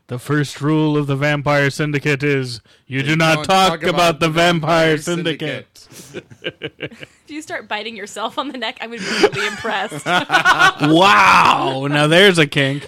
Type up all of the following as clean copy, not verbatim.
The first rule of the Vampire Syndicate is you do not talk about the Vampire Syndicate. If you start biting yourself on the neck, I would be really impressed. Wow! Now there's a kink.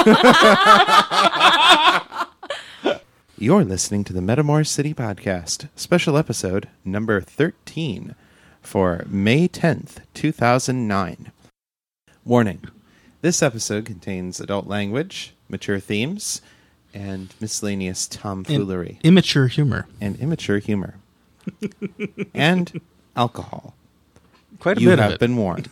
You're listening to the Metamor City Podcast, special episode number 13 for May 10th, 2009. Warning. This episode contains adult language, mature themes, and miscellaneous tomfoolery. Immature humor. And immature humor. And alcohol. Quite a You bit of have it. been warned.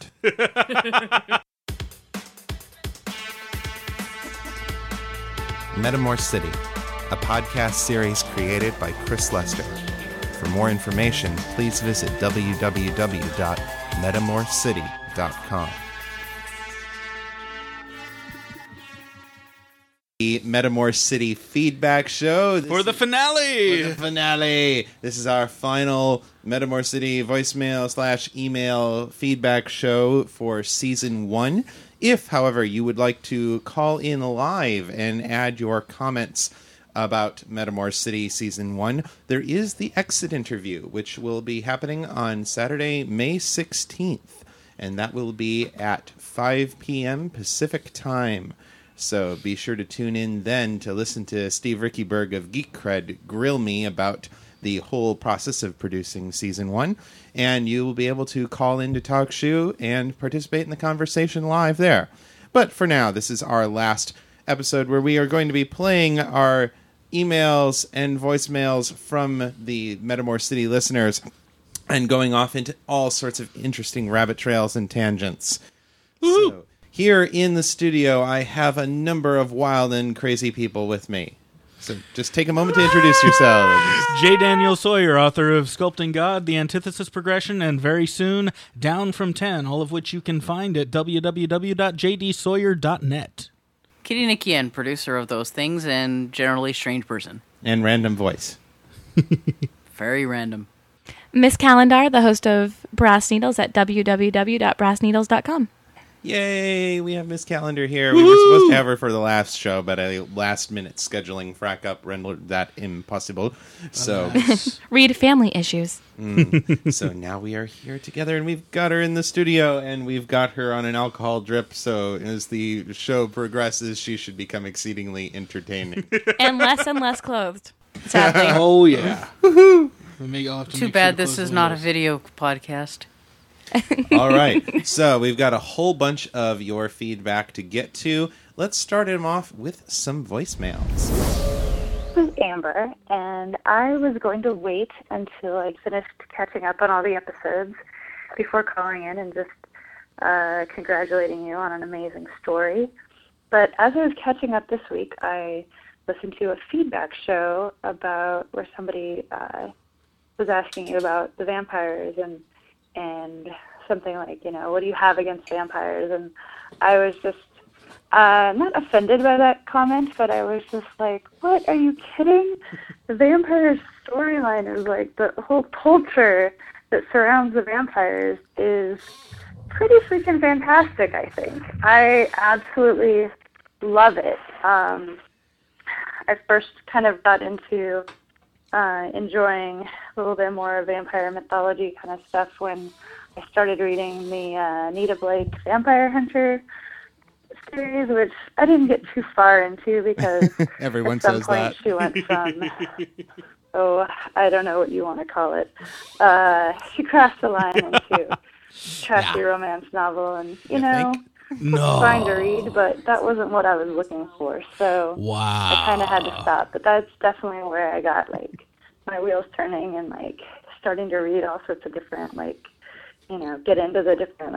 Metamor City, a podcast series created by Chris Lester. For more information, please visit www.metamorcity.com. The Metamor City Feedback Show. For the finale! For the finale. This is our final Metamor City voicemail/email feedback show for Season 1. If, however, you would like to call in live and add your comments about Metamor City Season 1, there is the exit interview, which will be happening on Saturday, May 16th. And that will be at 5 p.m. Pacific Time. So be sure to tune in then to listen to Steve Rickyberg of Geek Cred grill me about the whole process of producing Season 1. And you will be able to call in to Talk Shoe and participate in the conversation live there. But for now, this is our last episode where we are going to be playing our emails and voicemails from the Metamor City listeners and going off into all sorts of interesting rabbit trails and tangents. Woo-hoo. So, here in the studio, I have a number of wild and crazy people with me. So just take a moment to introduce yourselves. J. Daniel Sawyer, author of Sculpting God, The Antithesis Progression, and very soon, Down from 10, all of which you can find at www.jdsawyer.net. Kitty Nikian, producer of those things and generally strange person. And random voice. Very random. Miss Calendar, the host of Brass Needles at www.brassneedles.com. Yay, we have Miss Calendar here. We were supposed to have her for the last show, but a last-minute scheduling frack-up rendered that impossible. So, Read Family Issues. so now we are here together, and we've got her in the studio, and we've got her on an alcohol drip, so as the show progresses, she should become exceedingly entertaining. And less clothed, sadly. Oh, yeah. Woohoo! Too bad this is not a video podcast. All right, so we've got a whole bunch of your feedback to get to. Let's start him off with some voicemails. This is Amber, and I was going to wait until I'd finished catching up on all the episodes before calling in and just congratulating you on an amazing story. But as I was catching up this week, I listened to a feedback show about where somebody was asking you about the vampires and something like, what do you have against vampires? And I was just not offended by that comment, but I was just like, what? Are you kidding? The vampires storyline is like the whole culture that surrounds the vampires is pretty freaking fantastic, I think. I absolutely love it. I first kind of got into enjoying a little bit more vampire mythology kind of stuff when I started reading the Nita Blake Vampire Hunter series, which I didn't get too far into because Everyone at some says point that. she went from, I don't know what you want to call it. She crossed the line into trashy romance novel, and, No. fine to read, but that wasn't what I was looking for, so Wow. I kind of had to stop. But that's definitely where I got, my wheels turning and, starting to read all sorts of different, get into the different,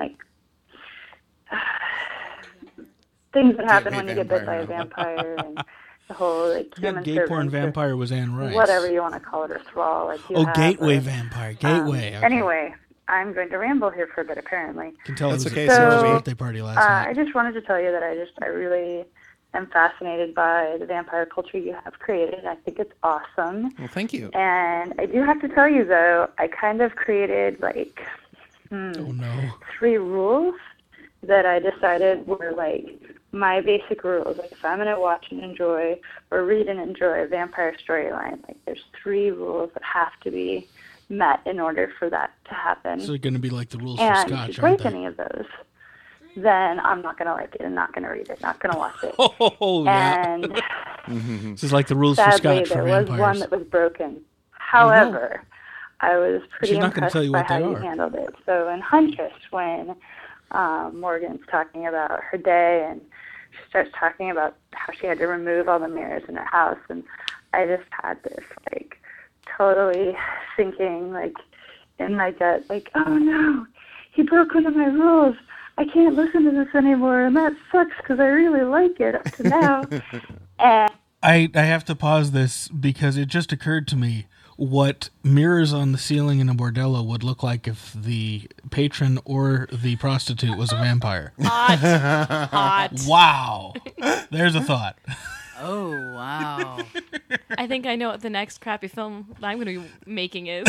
things that happen when you get bit by a vampire and the whole, human Gay porn servant or vampire was Anne Rice. whatever you want to call it, or thrall. Gateway vampire. Gateway. Okay. Anyway, I'm going to ramble here for a bit, apparently. Can tell That's it was okay, a so- birthday party last night. I just wanted to tell you that I really am fascinated by the vampire culture you have created. I think it's awesome. Well, thank you. And I do have to tell you, though, I kind of created, Oh, no. 3 rules that I decided were, my basic rules. Like, if I'm going to watch and enjoy or read and enjoy a vampire storyline, like, there's 3 rules that have to be met in order for that to happen. So it's going to be like the rules for And Scotch, if you aren't break they? any of those, then I'm not going to like it and not going to read it, not going to watch it. Oh, yeah. And This is like the rules for sadly, Scotch for there was vampires. one that was broken. However, I was pretty She's not gonna impressed tell you by what how they you are. handled it. So in Huntress, when Morgan's talking about her day and she starts talking about how she had to remove all the mirrors in her house, and I just had this, like, totally thinking, like, in my gut, like, oh no, he broke one of my rules. I can't listen to this anymore, and that sucks because I really like it up to now. And I have to pause this because it just occurred to me what mirrors on the ceiling in a bordello would look like if the patron or the prostitute was a vampire. Hot. Wow. There's a thought. Oh, wow. I think I know what the next crappy film that I'm going to be making is.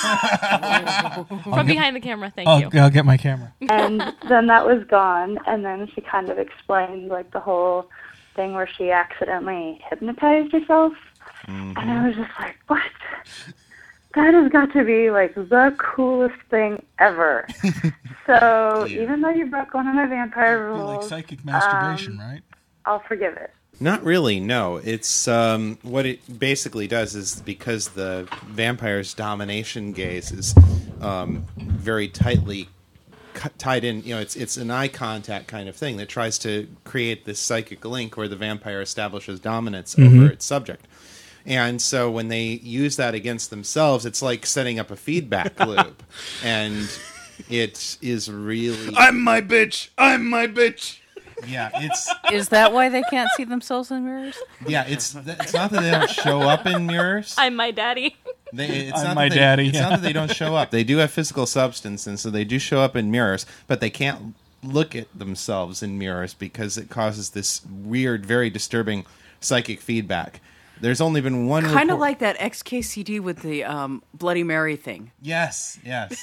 From behind the camera, thank you. I'll get my camera. and then that was gone, and then she kind of explained, like, the whole thing where she accidentally hypnotized herself, and I was just like, what? That has got to be, like, the coolest thing ever. So even though you broke one of my vampire It'd be rules, like psychic masturbation, right? I'll forgive it. Not really, no. It's what it basically does is, because the vampire's domination gaze is very tightly tied in, you know, it's an eye contact kind of thing that tries to create this psychic link where the vampire establishes dominance over its subject. And so when they use that against themselves, it's like setting up a feedback loop. And it is really... I'm my bitch! I'm my bitch! Yeah, it's... Is that why they can't see themselves in mirrors? Yeah, it's not that they don't show up in mirrors. I'm my daddy. It's I'm not my that they, daddy, It's yeah. not that they don't show up. They do have physical substance, and so they do show up in mirrors, but they can't look at themselves in mirrors because it causes this weird, very disturbing psychic feedback. There's only been one Kind of report- like that XKCD with the Bloody Mary thing. Yes.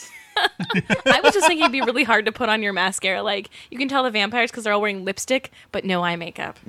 I was just thinking it'd be really hard to put on your mascara. Like, you can tell the vampires because they're all wearing lipstick, but no eye makeup.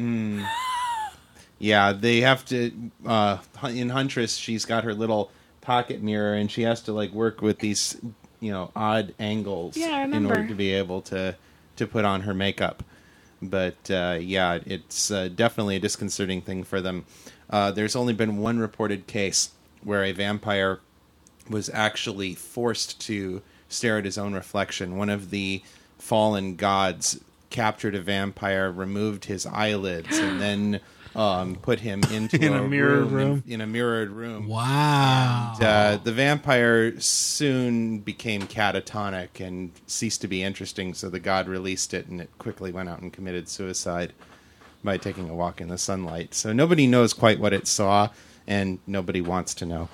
Yeah, they have to... in Huntress, she's got her little pocket mirror, and she has to, like, work with these, you know, odd angles Yeah, I in remember. order to be able to put on her makeup. But, yeah, it's definitely a disconcerting thing for them. There's only been one reported case where a vampire was actually forced to stare at his own reflection. One of the fallen gods captured a vampire, removed his eyelids, and then put him into In a mirrored room? In a mirrored room. Wow. The vampire soon became catatonic and ceased to be interesting, so the god released it, and it quickly went out and committed suicide by taking a walk in the sunlight. So nobody knows quite what it saw, and nobody wants to know.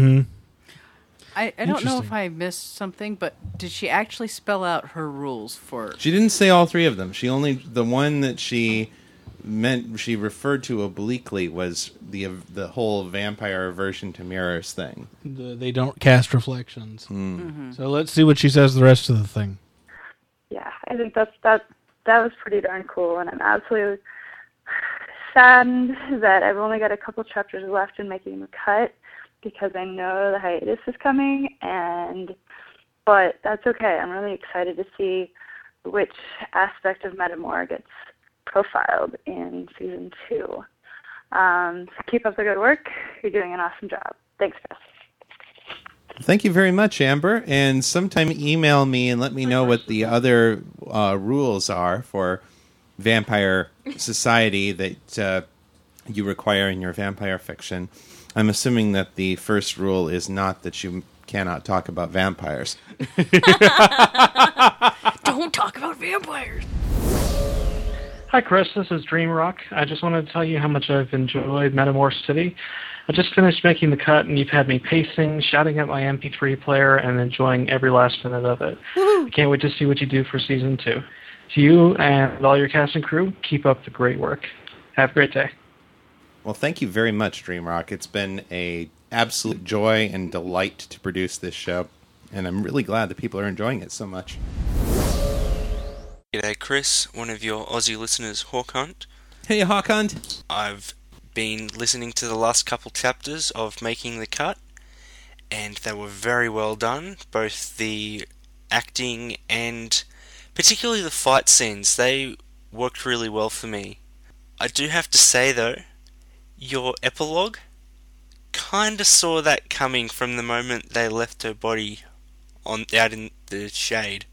I don't know Interesting. if I missed something, but did she actually spell out her rules for... She didn't say all 3 of them. She only... The one that she referred to obliquely was the whole vampire aversion to mirrors thing. They don't cast reflections. So let's see what she says the rest of the thing. Yeah, I think that was pretty darn cool, and I'm absolutely saddened that I've only got a couple chapters left in making the cut because I know the hiatus is coming, but that's okay. I'm really excited to see which aspect of Metamor gets profiled in season 2. So keep up the good work. You're doing an awesome job. Thanks, Chris. Thank you very much, Amber. And sometime email me and let me know what the other rules are for Vampire Society that you require in your vampire fiction. I'm assuming that the first rule is not that you cannot talk about vampires. Don't talk about vampires. Hi, Chris. This is Dreamrock. I just wanted to tell you how much I've enjoyed Metamor City. I just finished making the cut, and you've had me pacing, shouting at my MP3 player, and enjoying every last minute of it. I can't wait to see what you do for Season 2. To you and all your cast and crew, keep up the great work. Have a great day. Well, thank you very much, Dreamrock. It's been a absolute joy and delight to produce this show, and I'm really glad that people are enjoying it so much. G'day, Chris. Chris, one of your Aussie listeners, Hawk Hunt. Hey, Hawk Hunt. I've been listening to the last couple chapters of Making the Cut, and they were very well done. Both the acting and particularly the fight scenes, they worked really well for me. I do have to say, though, your epilogue kinda saw that coming from the moment they left her body out in the shade.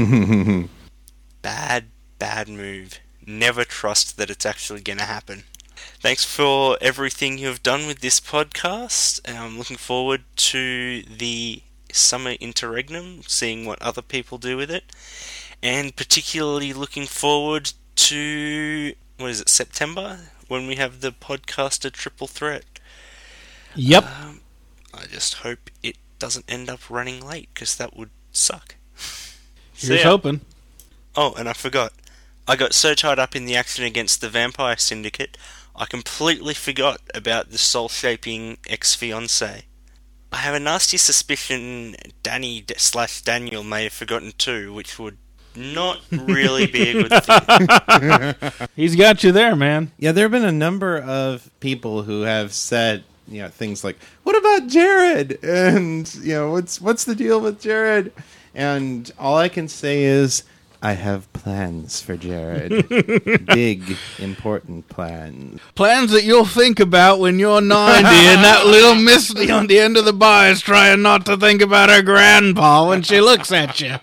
Bad move. Never trust that it's actually gonna happen. Thanks for everything you've done with this podcast. I'm looking forward to the summer interregnum, seeing what other people do with it, and particularly looking forward to, September, when we have the podcaster triple threat. Yep. I just hope it doesn't end up running late, because that would suck. Here's hoping. Oh, and I forgot. I got so tied up in the action against the Vampire Syndicate, I completely forgot about the soul-shaping ex-fiancé. I have a nasty suspicion Danny/Daniel may have forgotten too, which would not really be a good thing. He's got you there, man. Yeah, there have been a number of people who have said, things like, "What about Jared?" And what's the deal with Jared? And all I can say is, I have plans for Jared. Big, important plans. Plans that you'll think about when you're 90 and that little Misty on the end of the bar is trying not to think about her grandpa when she looks at you.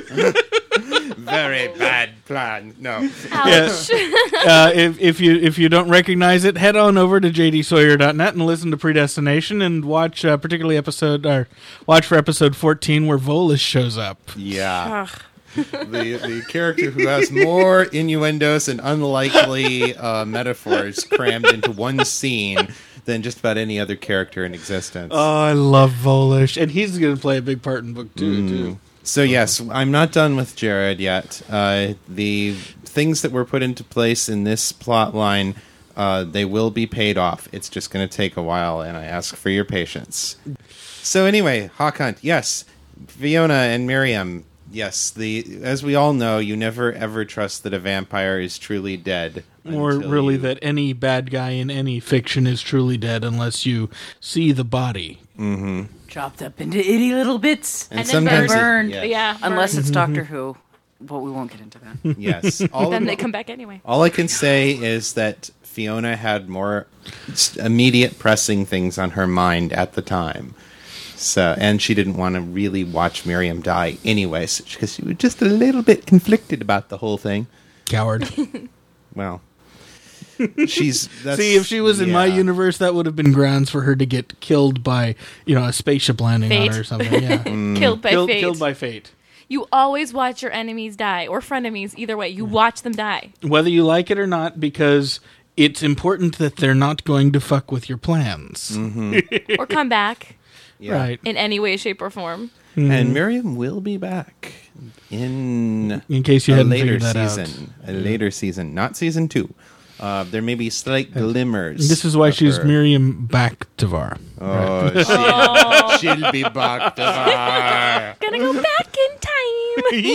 Very bad plan. No. Ouch. If you don't recognize it, head on over to jdsawyer.net and listen to Predestination and watch watch for episode 14 where Volus shows up. Yeah. The character who has more innuendos and unlikely metaphors crammed into one scene than just about any other character in existence. Oh, I love Volus, and he's going to play a big part in book 2 too. So yes, I'm not done with Jared yet. The things that were put into place in this plot line, they will be paid off. It's just going to take a while, and I ask for your patience. So anyway, Hawk Hunt, yes. Fiona and Miriam, yes. As we all know, you never ever trust that a vampire is truly dead. Or really that any bad guy in any fiction is truly dead unless you see the body. Mm-hmm. Chopped up into itty little bits And then sometimes burned. yes. Yeah. unless burned. it's Doctor Who, but we won't get into that. Yes. Then they come back anyway. All I can say is that Fiona had more immediate pressing things on her mind at the time. So, and she didn't want to really watch Miriam die anyways, because she was just a little bit conflicted about the whole thing. Coward. Well, See, if she was in my universe, that would have been grounds for her to get killed by, a spaceship landing Fate. on her or something. Yeah. Killed by fate. Killed by fate. You always watch your enemies die, or frenemies, either way. You watch them die. Whether you like it or not, because it's important that they're not going to fuck with your plans. Or come back Yeah. Right. in any way, shape, or form. And Miriam will be back in case you a hadn't later figured that season. A later season, not season 2. There may be slight glimmers. This is why of she's her. Miriam Bakhtavar. Oh, she'll be back to her. Gonna go back in time.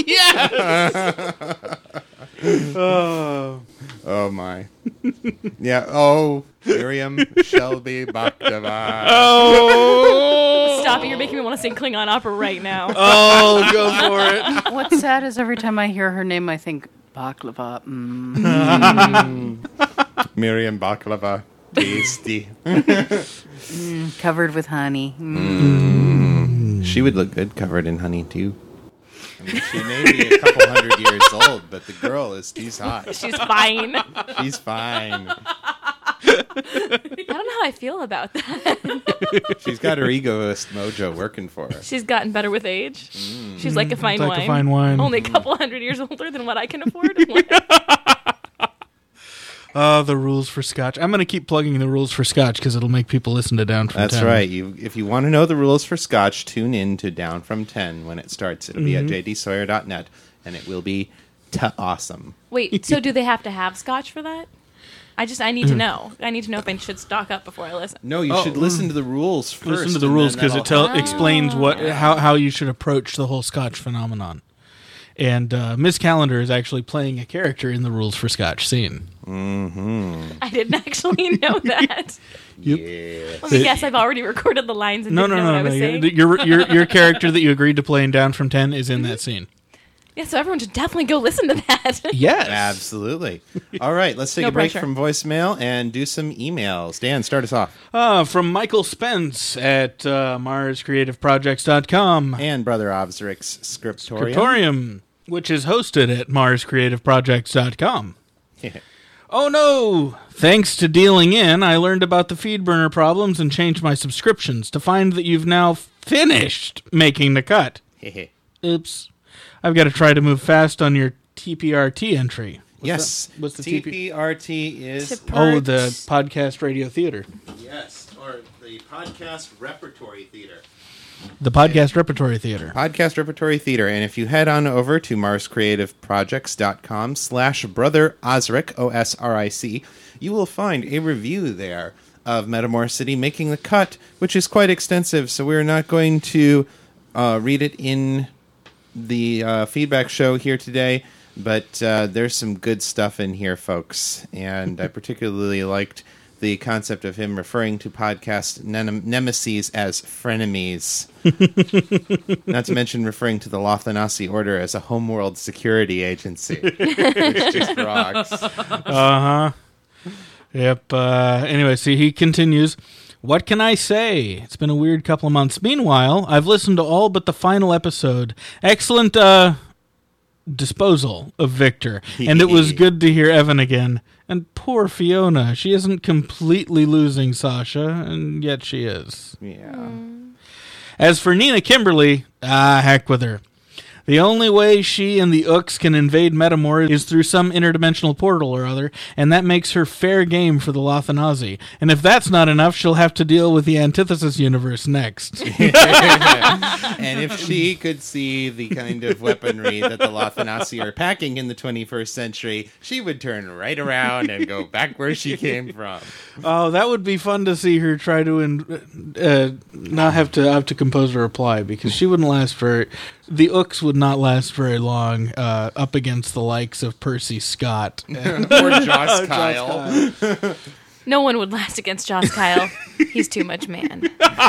Yes! Oh my. Yeah. Oh, Miriam shall be back to her. Oh! Stop it. You're making me want to sing Klingon opera right now. Oh, go for it. What's sad is every time I hear her name, I think baklava. Miriam baklava, tasty. Covered with honey. She would look good covered in honey too. I mean, she may be a couple hundred years old, but the girl she's hot. She's fine. She's fine. I don't know how I feel about that. She's got her egoist mojo working for her. She's gotten better with age. She's like a fine Like wine. a fine wine. Only a couple hundred years older than what I can afford. The rules for Scotch. I'm going to keep plugging the rules for Scotch because it'll make people listen to Down from 10. That's right. If you want to know the rules for Scotch, tune in to Down from 10 when it starts. It'll be at jdsawyer.net, and it will be awesome. Wait, so do they have to have Scotch for that? I need to know. I need to know if I should stock up before I listen. No, you should listen to the rules first. Listen to the and rules then because it that'll help. explains how you should approach the whole Scotch phenomenon. And Miss Calendar is actually playing a character in the Rules for Scotch scene. I didn't actually know that. Yeah. Let me guess, I've already recorded the lines and didn't know what I was saying. Your character that you agreed to play in Down from 10 is in that scene. Yeah, so everyone should definitely go listen to that. Yes. Absolutely. All right, let's take No a break pressure. from voicemail and do some emails. Dan, start us off. From Michael Spence at MarsCreativeProjects.com. And Brother Obzeric's Scriptorium. Scriptorium, which is hosted at MarsCreativeProjects.com. Oh no! Thanks to dealing in, I learned about the FeedBurner problems and changed my subscriptions to find that you've now finished making the cut. Oops. I've got to try to move fast on your TPRT entry. Yes. What's the TPRT is... Oh, the Podcast Radio Theater. Yes, or the Podcast Repertory Theater. The Podcast Repertory Theater. Podcast Repertory Theater. And if you head on over to marscreativeprojects.com/Brother Osric, OSRIC, you will find a review there of Metamor City making the cut, which is quite extensive, so we're not going to read it in the feedback show here today, but there's some good stuff in here, folks. And I particularly liked the concept of him referring to podcast nemesis as frenemies. Not to mention referring to the Lothanasi Order as a homeworld security agency, which just rocks. Uh-huh. Yep. Anyway, see, he continues. What can I say? It's been a weird couple of months. Meanwhile, I've listened to all but the final episode. Excellent disposal of Victor. And it was good to hear Evan again. And poor Fiona. She isn't completely losing Sasha, and yet she is. Yeah. As for Nina Kimberly, heck with her. The only way she and the Ooks can invade Metamor is through some interdimensional portal or other, and that makes her fair game for the Lothanazi. And if that's not enough, she'll have to deal with the Antithesis universe next. And if she could see the kind of weaponry that the Lothanasi are packing in the 21st century, she would turn right around and go back where she came from. Oh, that would be fun to see her try to not have to compose a reply, because she wouldn't last very... The Ooks would not last very long up against the likes of Percy Scott. Or Joss Kyle. No one would last against Joss Kyle. He's too much man.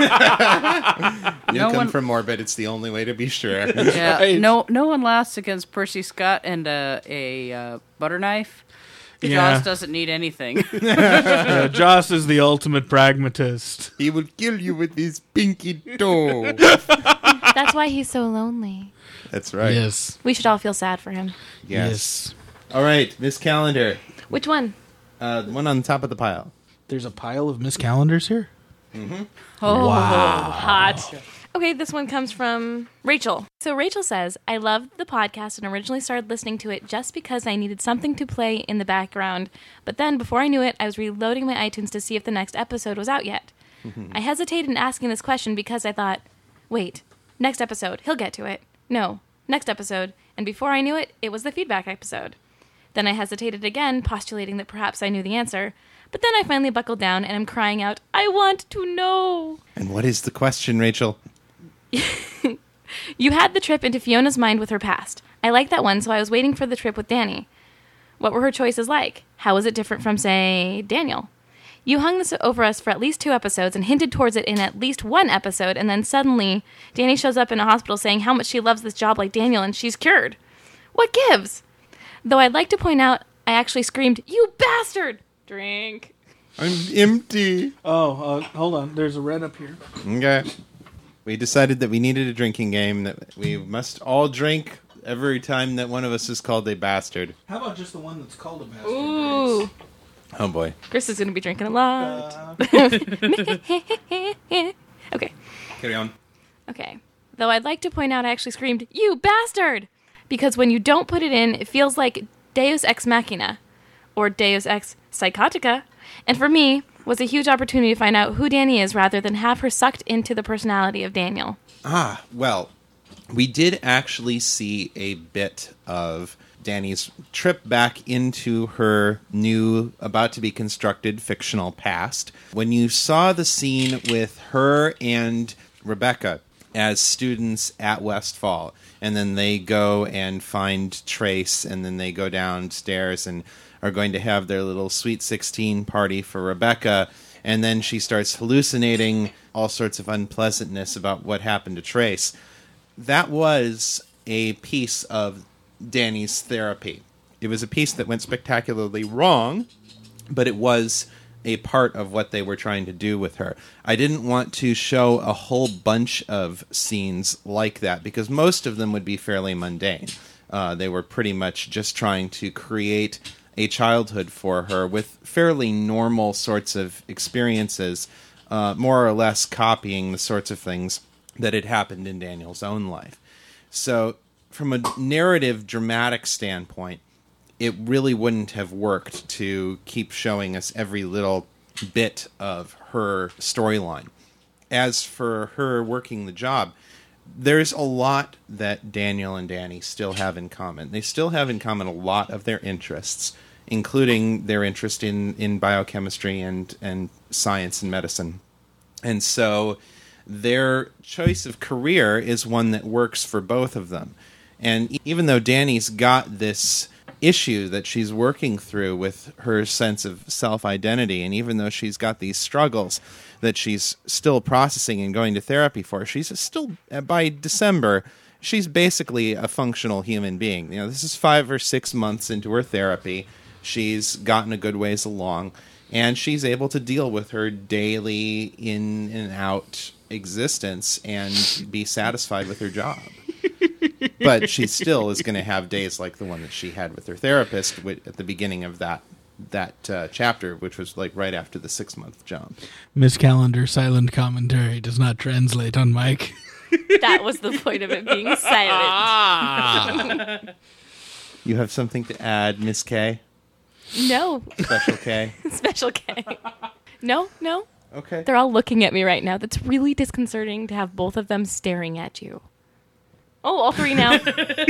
You come from Morbid, it's the only way to be sure. Yeah, Right. no one lasts against Percy Scott and a butter knife. Yeah. Joss doesn't need anything. Joss is the ultimate pragmatist. He will kill you with his pinky toe. That's why he's so lonely. That's right. Yes. We should all feel sad for him. Yes. All right, Miss Calendar. Which one? The one on the top of the pile. There's a pile of Miss Calendars here? Oh, Wow. hot. Okay, this one comes from Rachel. So Rachel says, I loved the podcast and originally started listening to it just because I needed something to play in the background. But then, before I knew it, I was reloading my iTunes to see if the next episode was out yet. I hesitated in asking this question because I thought, wait, next episode, he'll get to it. No, next episode. And before I knew it, it was the feedback episode. Then I hesitated again, postulating that perhaps I knew the answer. But then I finally buckled down and I'm crying out, I want to know. And what is the question, Rachel? You had the trip into Fiona's mind with her past. I liked that one, so I was waiting for the trip with Danny. What were her choices like? How was it different from, say, Daniel? You hung this over us for at least 2 episodes and hinted towards it in at least 1 episode, and then suddenly Danny shows up in a hospital saying how much she loves this job like Daniel and she's cured. What gives? Though I'd like to point out, I actually screamed, you bastard! Drink. I'm empty. Oh, hold on. There's a red up here. Okay. We decided that we needed a drinking game, that we must all drink every time that one of us is called a bastard. How about just the one that's called a bastard? Ooh. Oh, boy. Chris is going to be drinking a lot. Okay. Carry on. Okay. Though I'd like to point out I actually screamed, you bastard! Because when you don't put it in, it feels like Deus Ex Machina. Or Deus Ex Psychotica. And for me, was a huge opportunity to find out who Danny is rather than have her sucked into the personality of Daniel. Ah, well, we did actually see a bit of Danny's trip back into her new, about-to-be-constructed fictional past. When you saw the scene with her and Rebecca as students at Westfall, and then they go and find Trace, and then they go downstairs and are going to have their little Sweet 16 party for Rebecca, and then she starts hallucinating all sorts of unpleasantness about what happened to Trace. That was a piece of Danny's therapy. It was a piece that went spectacularly wrong, but it was a part of what they were trying to do with her. I didn't want to show a whole bunch of scenes like that because most of them would be fairly mundane. They were pretty much just trying to create a childhood for her with fairly normal sorts of experiences, more or less copying the sorts of things that had happened in Daniel's own life. So from a narrative, dramatic standpoint, it really wouldn't have worked to keep showing us every little bit of her storyline. As for her working the job, there's a lot that Daniel and Danny still have in common. They still have in common a lot of their interests, including their interest in biochemistry and science and medicine. And so their choice of career is one that works for both of them. And even though Danny's got this issue that she's working through with her sense of self-identity, and even though she's got these struggles that she's still processing and going to therapy for, she's still, by December, she's basically a functional human being. You know, this is 5 or 6 months into her therapy. She's gotten a good ways along, and she's able to deal with her daily in and out existence and be satisfied with her job. But she still is going to have days like the one that she had with her therapist at the beginning of that chapter, which was like right after the 6-month jump. Miss Calendar, silent commentary does not translate on mic. That was the point of it being silent. You have something to add, Miss K? No. Special K? Special K. No. Okay. They're all looking at me right now. That's really disconcerting to have both of them staring at you. Oh, all three now.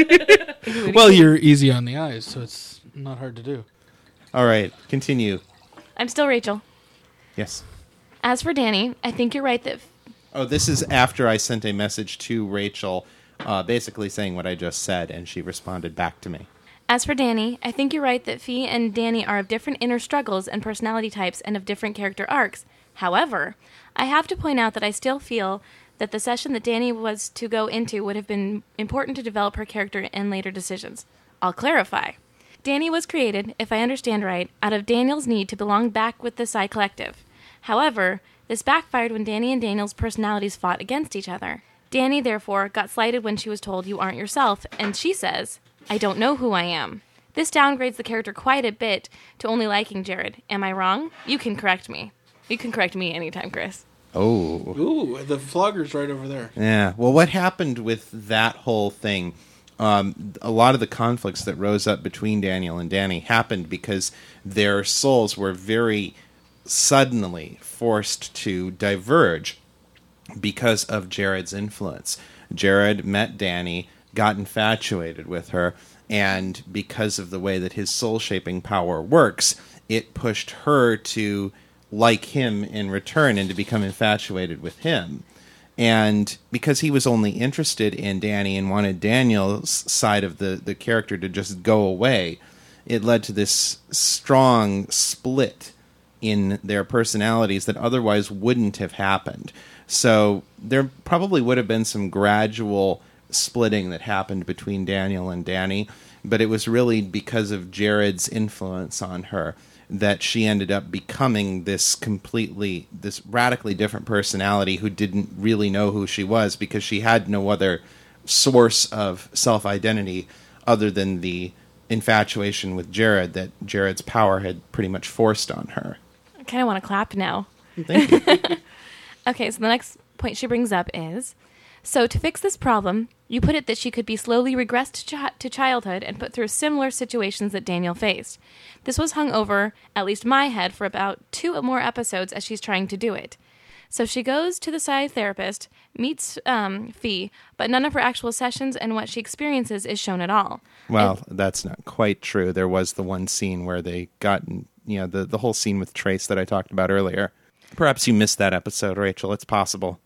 Well, you're easy on the eyes, so it's not hard to do. All right, continue. I'm still Rachel. Yes. As for Danny, I think you're right that... Oh, this is after I sent a message to Rachel basically saying what I just said, and she responded back to me. As for Danny, I think you're right that Fee and Danny are of different inner struggles and personality types and of different character arcs. However, I have to point out that I still feel that the session that Danny was to go into would have been important to develop her character and later decisions. I'll clarify. Danny was created, if I understand right, out of Daniel's need to belong back with the Psi Collective. However, this backfired when Danny and Daniel's personalities fought against each other. Danny, therefore, got slighted when she was told you aren't yourself, and she says, I don't know who I am. This downgrades the character quite a bit to only liking Jared. Am I wrong? You can correct me. You can correct me anytime, Chris. Oh. Ooh, the flogger's right over there. Yeah. Well, what happened with that whole thing, a lot of the conflicts that rose up between Daniel and Danny happened because their souls were very suddenly forced to diverge because of Jared's influence. Jared met Danny, got infatuated with her, and because of the way that his soul-shaping power works, it pushed her to like him in return and to become infatuated with him. And because he was only interested in Danny and wanted Daniel's side of the character to just go away, it led to this strong split in their personalities that otherwise wouldn't have happened. So there probably would have been some gradual splitting that happened between Daniel and Danny, but it was really because of Jared's influence on her that she ended up becoming this radically different personality who didn't really know who she was because she had no other source of self-identity other than the infatuation with Jared that Jared's power had pretty much forced on her. I kind of want to clap now. Thank you. Okay, so the next point she brings up is, so to fix this problem, you put it that she could be slowly regressed to childhood and put through similar situations that Daniel faced. This was hung over, at least my head, for about 2 more episodes as she's trying to do it. So she goes to the Psi therapist, meets Fee, but none of her actual sessions and what she experiences is shown at all. Well, that's not quite true. There was the one scene where they got, the whole scene with Trace that I talked about earlier. Perhaps you missed that episode, Rachel. It's possible.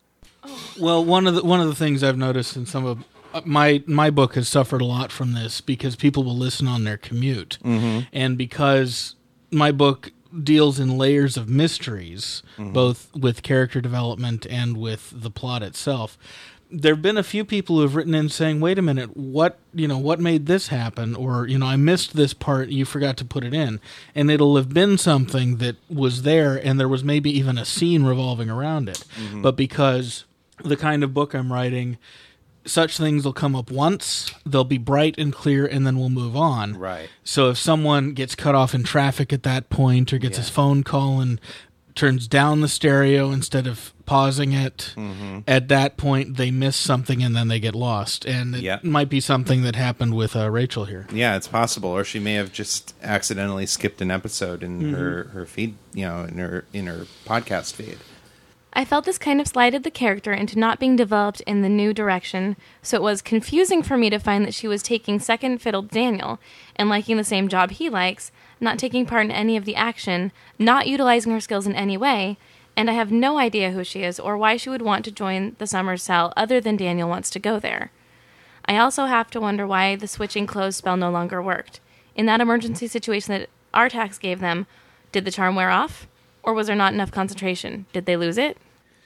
Well, one of the things I've noticed in some of my book has suffered a lot from this because people will listen on their commute, and because my book deals in layers of mysteries, both with character development and with the plot itself. There have been a few people who have written in saying, "Wait a minute, what made this happen?" Or, I missed this part, you forgot to put it in. And it'll have been something that was there, and there was maybe even a scene revolving around it. But because the kind of book I'm writing, such things will come up once, they'll be bright and clear, and then we'll move on. Right. So if someone gets cut off in traffic at that point, or gets his phone call and turns down the stereo instead of pausing it, at that point they miss something and then they get lost. And it might be something that happened with Rachel here. Yeah, it's possible. Or she may have just accidentally skipped an episode in her feed, in her podcast feed. I felt this kind of slided the character into not being developed in the new direction, so it was confusing for me to find that she was taking second fiddle to Daniel and liking the same job he likes, not taking part in any of the action, not utilizing her skills in any way, and I have no idea who she is or why she would want to join the summer cell other than Daniel wants to go there. I also have to wonder why the switching clothes spell no longer worked. In that emergency situation that Artax gave them, did the charm wear off? Or was there not enough concentration? Did they lose it?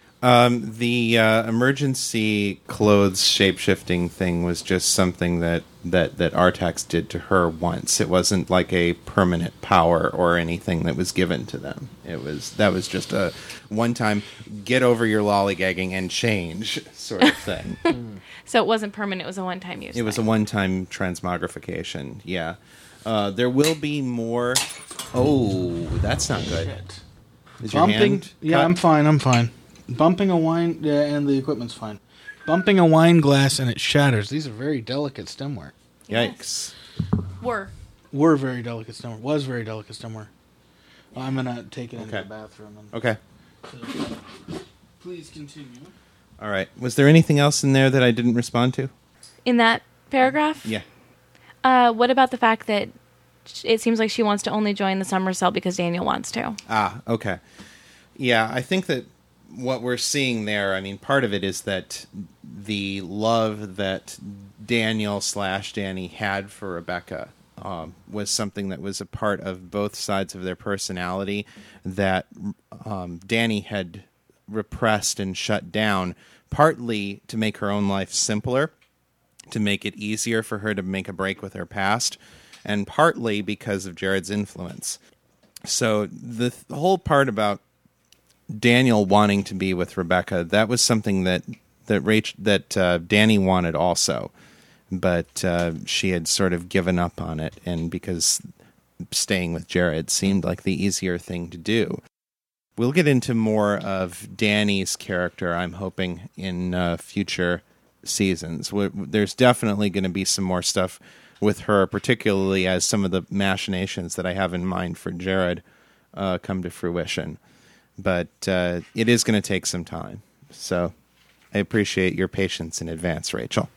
The emergency clothes shape-shifting thing was just something that Artax did to her once. It wasn't like a permanent power or anything that was given to them. That was just a one-time get over your lollygagging and change sort of thing. So it wasn't permanent, it was a one-time use. It was a one-time transmogrification, yeah. There will be more... Oh, that's not good. Is your hand Yeah, cut? I'm fine. Bumping a wine, and the equipment's fine. Bumping a wine glass and it shatters. These are very delicate stemware. Yikes. Were very delicate stemware. Was very delicate stemware. Well, I'm going to take it into the bathroom. Okay. So, please continue. All right. Was there anything else in there that I didn't respond to? in that paragraph? Yeah. What about the fact that it seems like she wants to only join the summer cell because Daniel wants to? Ah, okay. Yeah, I think that what we're seeing there, I mean, part of it is that the love that Daniel/Danny had for Rebecca was something that was a part of both sides of their personality that Danny had repressed and shut down, partly to make her own life simpler, to make it easier for her to make a break with her past, and partly because of Jared's influence. So the whole part about Daniel wanting to be with Rebecca, that was something that Danny wanted also, but she had sort of given up on it, and because staying with Jared seemed like the easier thing to do. We'll get into more of Danny's character, I'm hoping, in future seasons. There's definitely going to be some more stuff with her, particularly as some of the machinations that I have in mind for Jared come to fruition. But it is going to take some time. So I appreciate your patience in advance, Rachel.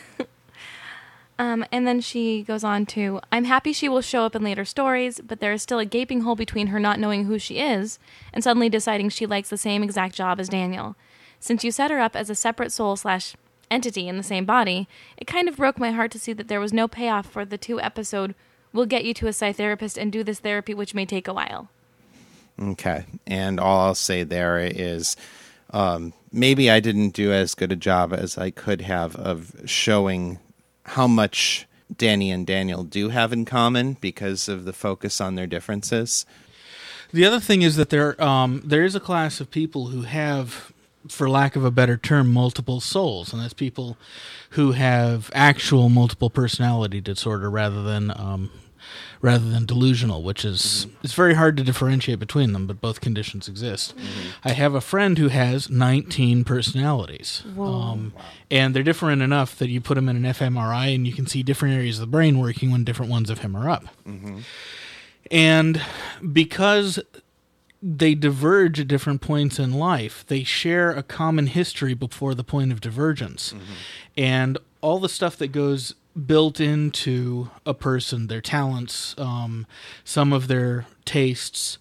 And then she goes on to, I'm happy she will show up in later stories, but there is still a gaping hole between her not knowing who she is and suddenly deciding she likes the same exact job as Daniel. Since you set her up as a separate soul/entity in the same body, it kind of broke my heart to see that there was no payoff for the 2-episode, we'll get you to a psytherapist and do this therapy, which may take a while. Okay. And all I'll say there is maybe I didn't do as good a job as I could have of showing how much Danny and Daniel do have in common because of the focus on their differences. The other thing is that there is a class of people who have, for lack of a better term, multiple souls, and that's people who have actual multiple personality disorder rather than delusional, which is it's very hard to differentiate between them, but both conditions exist. I have a friend who has 19 personalities, and they're different enough that you put them in an fMRI and you can see different areas of the brain working when different ones of him are up. And because they diverge at different points in life, they share a common history before the point of divergence. And all the stuff that goes built into a person, their talents, some of their tastes,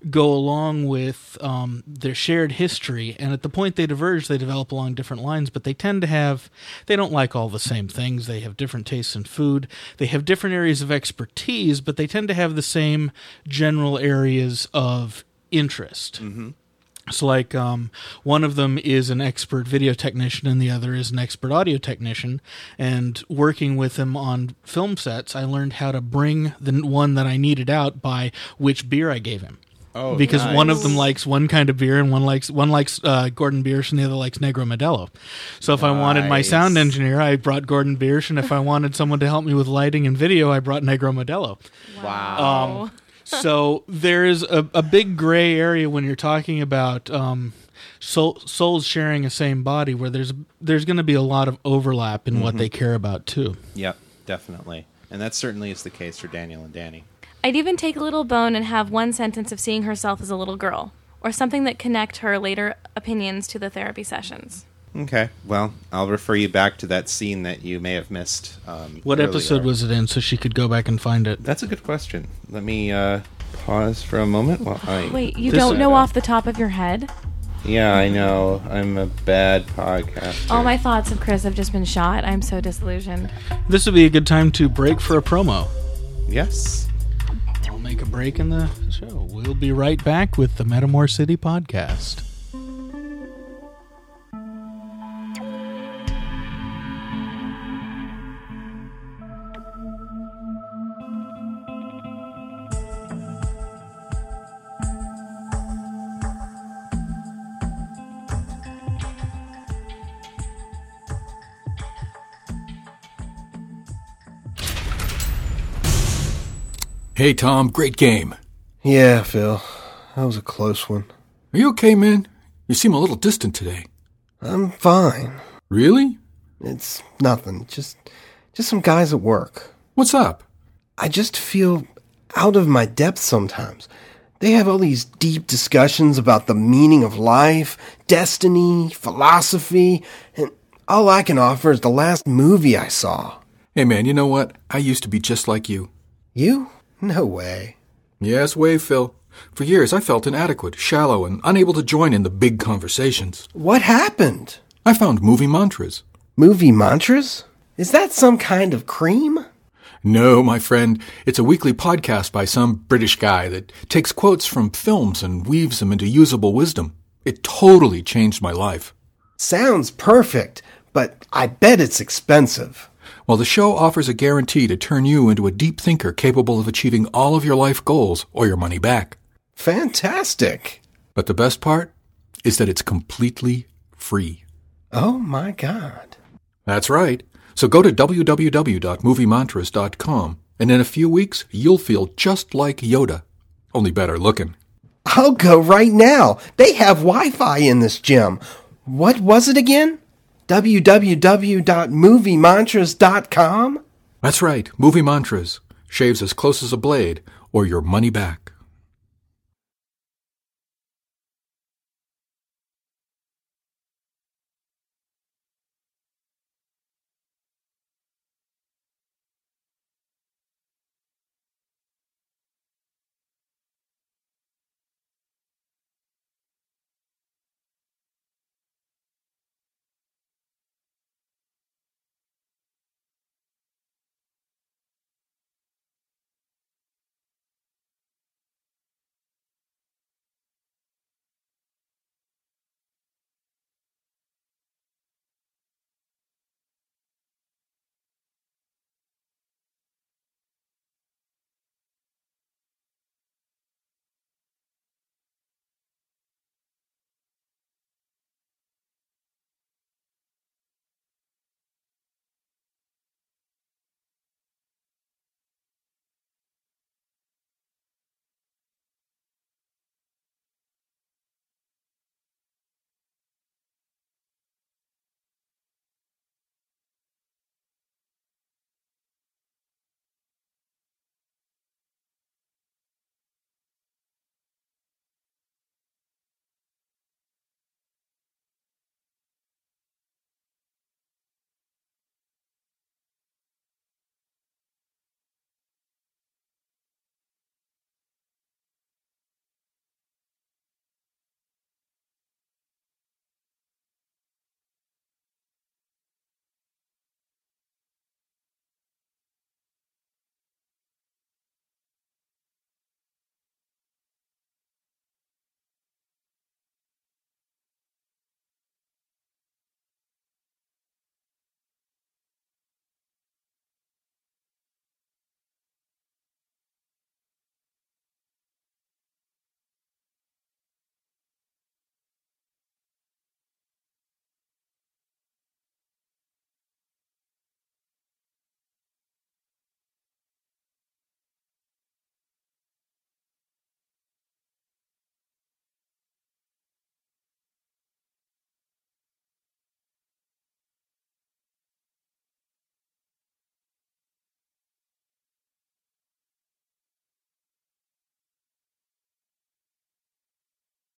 go along with their shared history, and at the point they diverge, they develop along different lines, but they don't like all the same things. They have different tastes in food. They have different areas of expertise, but they tend to have the same general areas of interest. Mm-hmm. So, like, one of them is an expert video technician and the other is an expert audio technician. And working with him on film sets, I learned how to bring the one that I needed out by which beer I gave him. Oh, because nice. one of them likes one kind of beer and one likes Gordon Biersch and the other likes Negro Modelo. So if I wanted my sound engineer, I brought Gordon Biersch, and if I wanted someone to help me with lighting and video, I brought Negro Modelo. Wow. So there is a big gray area when you're talking about souls sharing a same body, where there's going to be a lot of overlap in what they care about too. Yep, definitely. And that certainly is the case for Daniel and Danny. I'd even take a little bone and have one sentence of seeing herself as a little girl, or something that connect her later opinions to the therapy sessions. Okay, well, I'll refer you back to that scene that you may have missed. What earlier. episode was it in, so she could go back and find it? That's a good question. Let me pause for a moment while I... Wait, you don't know off the top of your head? Yeah, I know. I'm a bad podcaster. All my thoughts of Chris have just been shot. I'm so disillusioned. This would be a good time to break for a promo. Yes. I'll make a break in the show. We'll be right back with the Metamor City podcast. Hey, Tom, great game. Yeah, Phil. That was a close one. Are you okay, man? You seem a little distant today. I'm fine. Really? It's nothing. Just some guys at work. What's up? I just feel out of my depth sometimes. They have all these deep discussions about the meaning of life, destiny, philosophy, and all I can offer is the last movie I saw. Hey, man, you know what? I used to be just like you. You? No way. Yes, way, Phil. For years, I felt inadequate, shallow, and unable to join in the big conversations. What happened? I found movie mantras. Movie mantras? Is that some kind of cream? No, my friend. It's a weekly podcast by some British guy that takes quotes from films and weaves them into usable wisdom. It totally changed my life. Sounds perfect, but I bet it's expensive. Well, the show offers a guarantee to turn you into a deep thinker capable of achieving all of your life goals or your money back. Fantastic. But the best part is that it's completely free. Oh, my God. That's right. So go to www.moviemantras.com, and in a few weeks, you'll feel just like Yoda, only better looking. I'll go right now. They have Wi-Fi in this gym. What was it again? www.moviemantras.com? That's right, Movie Mantras. Shaves as close as a blade, or your money back.